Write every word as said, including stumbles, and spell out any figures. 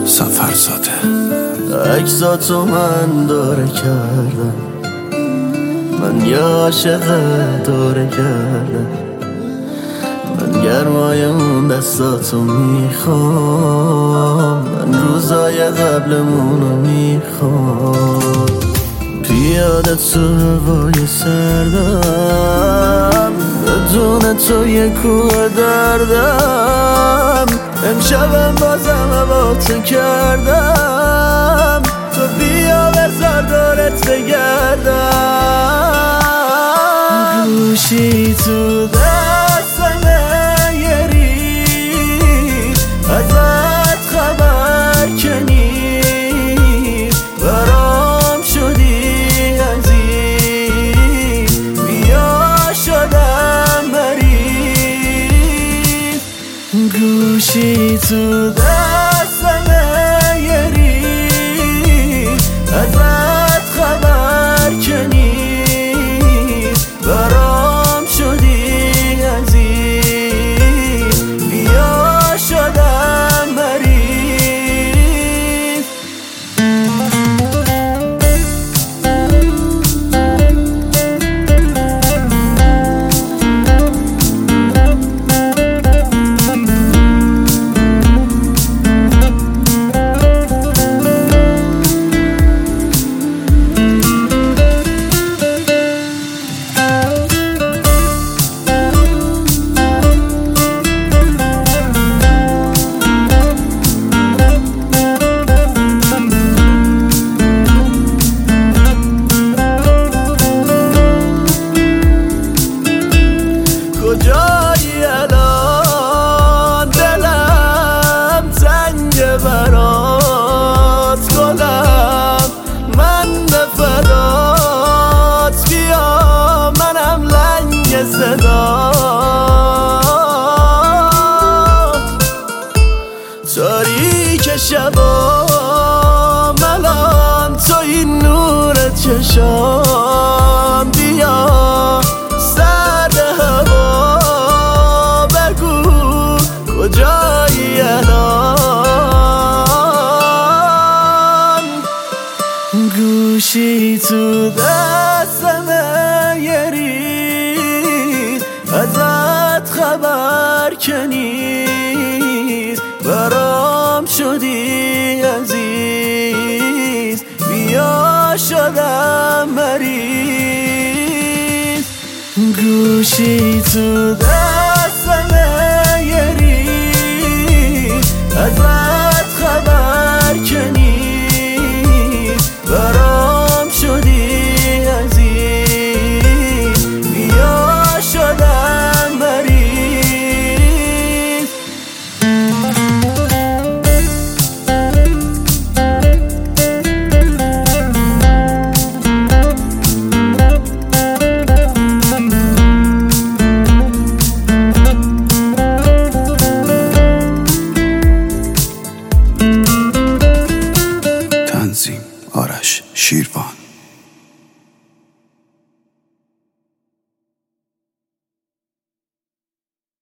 سفر زاده عکساتو من داره کردم، من یه عاشق داره کردم، من گرمای اون دستاتو میخوام، من روزای قبلمونو میخوام. پیاده تو هوای سردم، بدون تو یه کوه دردم. امشبم بازم با تو کردم، تو بیا بذار دورت بگردم. گوشی تو دستمه یه ریز، ازت خبر که نیست، برام شدی عزیز، بیا شدم مریض. گوشی تو دستمه یه ریز، ازت خبر که نیست، برام شدی عزیز، بیا شدم مریض. کجایی الان دلم تنگ برات، گلم من به فدات، بیا منم لنگ صدات. تاریک شبام الان توی نور چشام، بیا سرد هوا بگو کجایی الان. گوشی تو دستمه یه ریز، ازت خبر که نیست، برام شدی عزیز، بیا شدم مریض. گوشی تو دستمه